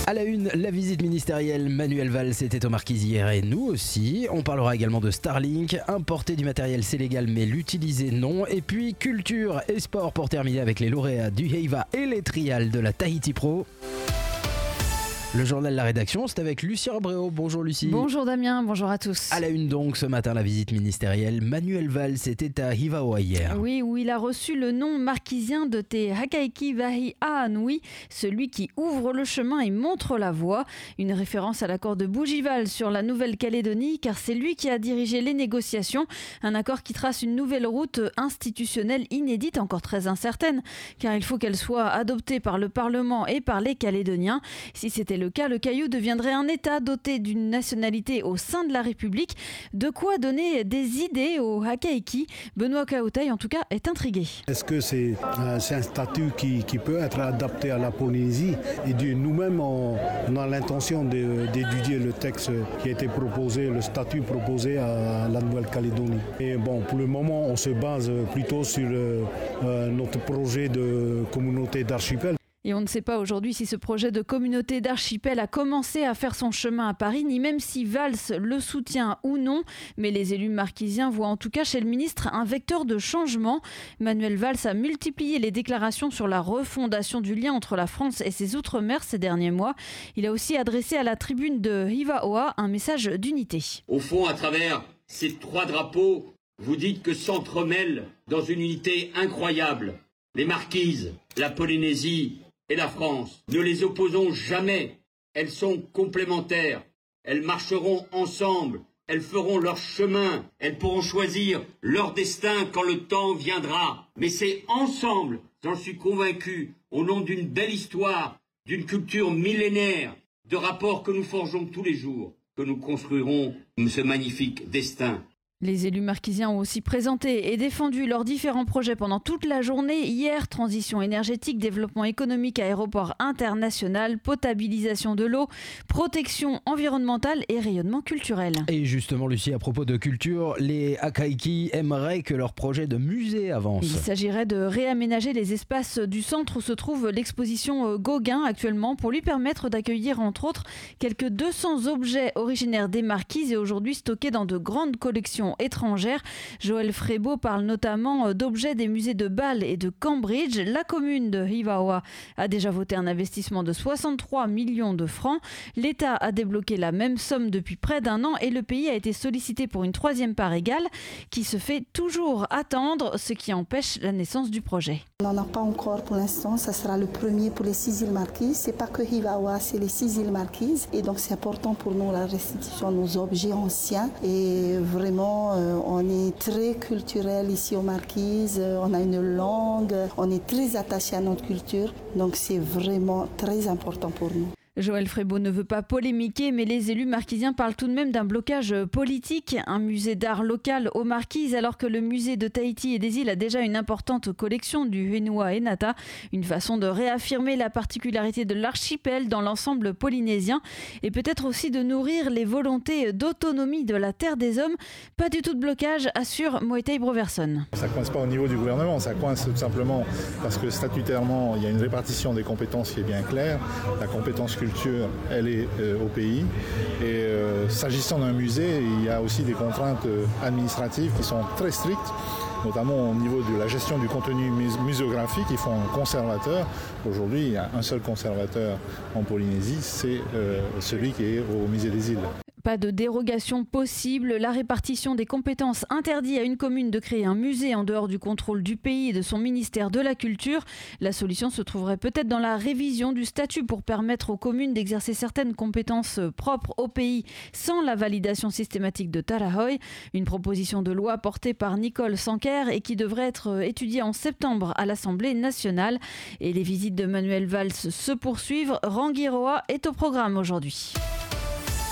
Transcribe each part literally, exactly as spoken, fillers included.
À la une, la visite ministérielle, Manuel Valls était au Marquise hier et nous aussi. On parlera également de Starlink, importer du matériel c'est légal mais l'utiliser non. Et puis culture et sport pour terminer avec les lauréats du Heiva et les trials de la Tahiti Pro. Le journal de la rédaction, c'est avec Lucie Robreau. Bonjour Lucie. Bonjour Damien, bonjour à tous. À la une donc, ce matin, la visite ministérielle. Manuel Valls était à Hivaoa hier. Oui, où il a reçu le nom marquisien de Te Hakaiki Vahi Aanui, celui qui ouvre le chemin et montre la voie. Une référence à l'accord de Bougival sur la Nouvelle-Calédonie, car c'est lui qui a dirigé les négociations. Un accord qui trace une nouvelle route institutionnelle inédite, encore très incertaine, car il faut qu'elle soit adoptée par le Parlement et par les Calédoniens. Si c'était le cas, le Caillou deviendrait un État doté d'une nationalité au sein de la République. De quoi donner des idées aux Hakaiki. Benoît Kaotai, en tout cas, est intrigué. Est-ce que c'est, euh, c'est un statut qui, qui peut être adapté à la Polynésie? Et du, nous-mêmes, on, on a l'intention de, d'étudier le texte qui a été proposé, le statut proposé à la Nouvelle-Calédonie. Et bon, pour le moment, on se base plutôt sur euh, euh, notre projet de communauté d'archipel. Et on ne sait pas aujourd'hui si ce projet de communauté d'archipel a commencé à faire son chemin à Paris, ni même si Valls le soutient ou non. Mais les élus marquisiens voient en tout cas chez le ministre un vecteur de changement. Manuel Valls a multiplié les déclarations sur la refondation du lien entre la France et ses outre-mer ces derniers mois. Il a aussi adressé à la tribune de Hivaoa un message d'unité. Au fond, à travers ces trois drapeaux, vous dites que s'entremêlent dans une unité incroyable les Marquises, la Polynésie et la France. Ne les opposons jamais, elles sont complémentaires, elles marcheront ensemble, elles feront leur chemin, elles pourront choisir leur destin quand le temps viendra. Mais c'est ensemble, j'en suis convaincu, au nom d'une belle histoire, d'une culture millénaire, de rapports que nous forgeons tous les jours, que nous construirons ce magnifique destin. Les élus marquisiens ont aussi présenté et défendu leurs différents projets pendant toute la journée. Hier, transition énergétique, développement économique, aéroport international, potabilisation de l'eau, protection environnementale et rayonnement culturel. Et justement, Lucie, à propos de culture, les Hakaiki aimeraient que leur projet de musée avance. Il s'agirait de réaménager les espaces du centre où se trouve l'exposition Gauguin actuellement pour lui permettre d'accueillir entre autres quelques deux cents objets originaires des Marquises et aujourd'hui stockés dans de grandes collections étrangères. Joël Frébeau parle notamment d'objets des musées de Bâle et de Cambridge. La commune de Hivaoa a déjà voté un investissement de soixante-trois millions de francs. L'État a débloqué la même somme depuis près d'un an et le pays a été sollicité pour une troisième part égale qui se fait toujours attendre, ce qui empêche la naissance du projet. On n'en a pas encore pour l'instant, ça sera le premier pour les six îles Marquises. C'est pas que Hivaoa, c'est les six îles Marquises et donc c'est important pour nous la restitution de nos objets anciens et vraiment Euh, on est très culturel ici aux Marquises, euh, on a une langue, on est très attaché à notre culture, donc c'est vraiment très important pour nous. Joël Frébeau ne veut pas polémiquer, mais les élus marquisiens parlent tout de même d'un blocage politique. Un musée d'art local aux Marquises, alors que le musée de Tahiti et des îles a déjà une importante collection du Henua et Nata. Une façon de réaffirmer la particularité de l'archipel dans l'ensemble polynésien et peut-être aussi de nourrir les volontés d'autonomie de la terre des hommes. Pas du tout de blocage, assure Moetai Broverson. Ça ne coince pas au niveau du gouvernement, ça coince tout simplement parce que statutairement, il y a une répartition des compétences qui est bien claire. La compétence culturelle, elle est euh, au pays et euh, s'agissant d'un musée, il y a aussi des contraintes euh, administratives qui sont très strictes, notamment au niveau de la gestion du contenu mus- muséographique. Il faut un conservateur. Aujourd'hui, il y a un seul conservateur en Polynésie, c'est euh, celui qui est au musée des îles. Pas de dérogation possible. La répartition des compétences interdit à une commune de créer un musée en dehors du contrôle du pays et de son ministère de la Culture. La solution se trouverait peut-être dans la révision du statut pour permettre aux communes d'exercer certaines compétences propres au pays sans la validation systématique de Tarahoe. Une proposition de loi portée par Nicole Sanquer et qui devrait être étudiée en septembre à l'Assemblée nationale. Et les visites de Manuel Valls se poursuivent. Rangiroa est au programme aujourd'hui.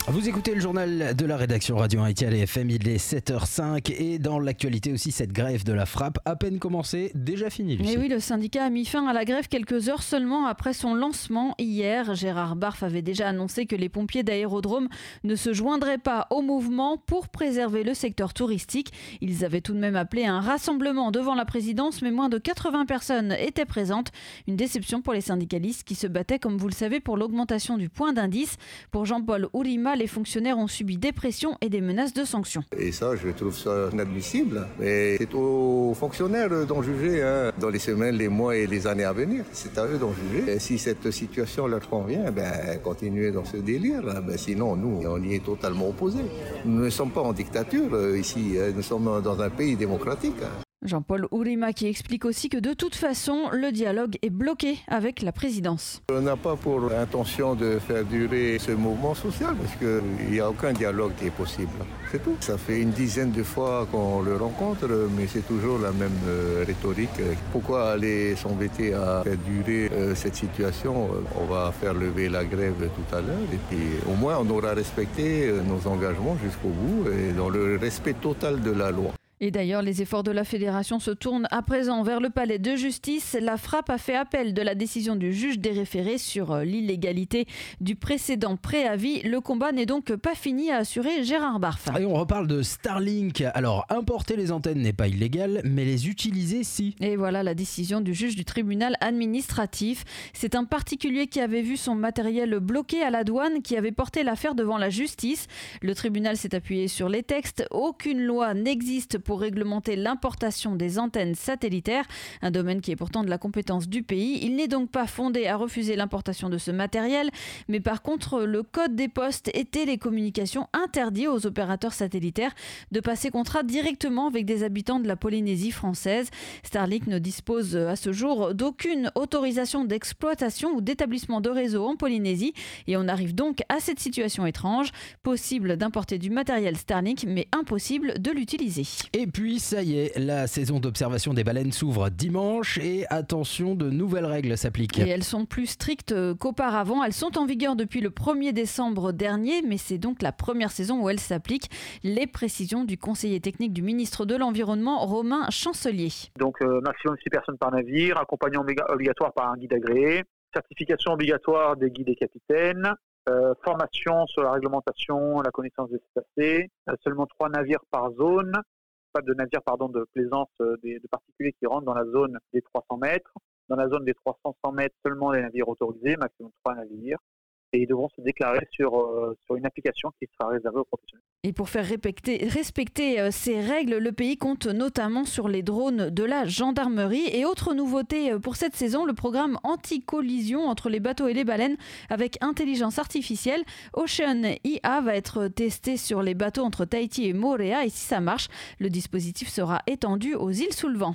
Vous écoutez le journal de la rédaction Radio un Etial et F M, il est sept heures cinq et dans l'actualité aussi cette grève de la frappe, à peine commencée, déjà finie. Lucie. Et oui, le syndicat a mis fin à la grève quelques heures seulement après son lancement hier. Gérard Barf avait déjà annoncé que les pompiers d'aérodrome ne se joindraient pas au mouvement pour préserver le secteur touristique. Ils avaient tout de même appelé à un rassemblement devant la présidence, mais moins de quatre-vingts personnes étaient présentes. Une déception pour les syndicalistes qui se battaient, comme vous le savez, pour l'augmentation du point d'indice. Pour Jean-Paul Ourima, les fonctionnaires ont subi des pressions et des menaces de sanctions. Et ça, je trouve ça inadmissible. Mais c'est aux fonctionnaires d'en juger hein, dans les semaines, les mois et les années à venir. C'est à eux d'en juger. Et si cette situation leur convient, ben, continuez dans ce délire. Ben, sinon, nous, on y est totalement opposés. Nous ne sommes pas en dictature euh, ici. Nous sommes dans un pays démocratique. Jean-Paul Ourima qui explique aussi que de toute façon, le dialogue est bloqué avec la présidence. On n'a pas pour intention de faire durer ce mouvement social parce qu'il n'y a aucun dialogue qui est possible. C'est tout. Ça fait une dizaine de fois qu'on le rencontre, mais c'est toujours la même euh, rhétorique. Pourquoi aller s'embêter à faire durer euh, cette situation? On va faire lever la grève tout à l'heure et puis au moins on aura respecté nos engagements jusqu'au bout et dans le respect total de la loi. Et d'ailleurs, les efforts de la fédération se tournent à présent vers le palais de justice. La frappe a fait appel de la décision du juge des référés sur l'illégalité du précédent préavis. Le combat n'est donc pas fini, a assuré Gérard Barf. Et on reparle de Starlink. Alors, importer les antennes n'est pas illégal, mais les utiliser, si. Et voilà la décision du juge du tribunal administratif. C'est un particulier qui avait vu son matériel bloqué à la douane qui avait porté l'affaire devant la justice. Le tribunal s'est appuyé sur les textes. Aucune loi n'existe pour réglementer l'importation des antennes satellitaires, un domaine qui est pourtant de la compétence du pays. Il n'est donc pas fondé à refuser l'importation de ce matériel, mais par contre, le code des postes et télécommunications interdit aux opérateurs satellitaires de passer contrat directement avec des habitants de la Polynésie française. Starlink ne dispose à ce jour d'aucune autorisation d'exploitation ou d'établissement de réseau en Polynésie et on arrive donc à cette situation étrange. Possible d'importer du matériel Starlink, mais impossible de l'utiliser. Et puis ça y est, la saison d'observation des baleines s'ouvre dimanche et attention, de nouvelles règles s'appliquent. Et elles sont plus strictes qu'auparavant. Elles sont en vigueur depuis le premier décembre dernier, mais c'est donc la première saison où elles s'appliquent. Les précisions du conseiller technique du ministre de l'Environnement, Romain Chancelier. Donc euh, maximum six personnes par navire, accompagnement obligatoire par un guide agréé, certification obligatoire des guides et capitaines, euh, formation sur la réglementation, la connaissance des cétacés, euh, seulement trois navires par zone. Pas de navires pardon, de plaisance euh, des, de particuliers qui rentrent dans la zone des trois cents mètres. Dans la zone des trois cents mètres, seulement les navires autorisés, maximum trois navires. Et ils devront se déclarer sur, euh, sur une application qui sera réservée aux professionnels. Et pour faire respecter, respecter euh, ces règles, le pays compte notamment sur les drones de la gendarmerie. Et autre nouveauté euh, pour cette saison, le programme anti-collision entre les bateaux et les baleines avec intelligence artificielle. Ocean I A va être testé sur les bateaux entre Tahiti et Moorea. Et si ça marche, le dispositif sera étendu aux îles sous le vent.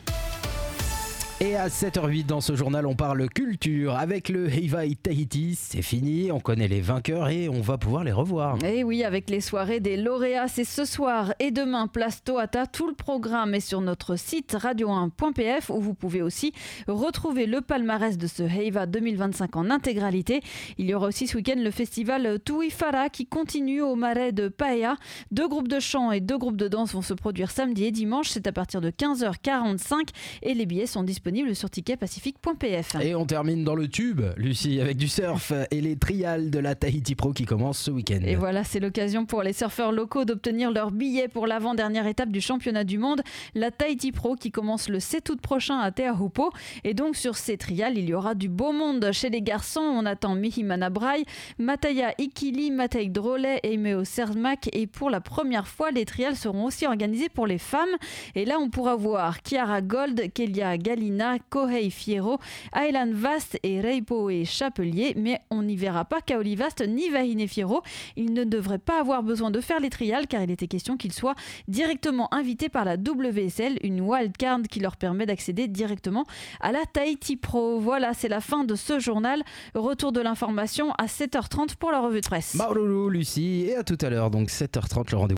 Et à sept heures huit dans ce journal, on parle culture avec le Heivaï Tahiti. C'est fini, on connaît les vainqueurs et on va pouvoir les revoir. Et oui, avec les soirées des lauréats, c'est ce soir et demain, place Toata. Tout le programme est sur notre site radio un point p f où vous pouvez aussi retrouver le palmarès de ce Heiva deux mille vingt-cinq en intégralité. Il y aura aussi ce week-end le festival Tuifara qui continue au marais de Paea. Deux groupes de chant et deux groupes de danse vont se produire samedi et dimanche. C'est à partir de quinze heures quarante-cinq et les billets sont disponibles sur ticket pacifique point p f. Et on termine dans le tube, Lucie, avec du surf et les trials de la Tahiti Pro qui commencent ce week-end. Et voilà, c'est l'occasion pour les surfeurs locaux d'obtenir leur billet pour l'avant-dernière étape du championnat du monde, la Tahiti Pro qui commence le sept août prochain à Te Ahupo. Et donc sur ces trials, il y aura du beau monde. Chez les garçons, on attend Mihimana Braille, Mataya Ikili, Matei Drolet et Meo Sermak. Et pour la première fois, les trials seront aussi organisés pour les femmes. Et là, on pourra voir Chiara Gold, Kelia Galina, Kohei Fierro, Aylan Vast et Reipo et Chapelier, mais on n'y verra pas Kaoli Vast ni Vahine Fierro. Ils ne devraient pas avoir besoin de faire les trials car il était question qu'ils soient directement invités par la W S L, une wildcard qui leur permet d'accéder directement à la Tahiti Pro. Voilà, c'est la fin de ce journal. Retour de l'information à sept heures trente pour la revue de presse. Maroulou, Lucie, et à tout à l'heure, donc sept heures trente, le rendez-vous.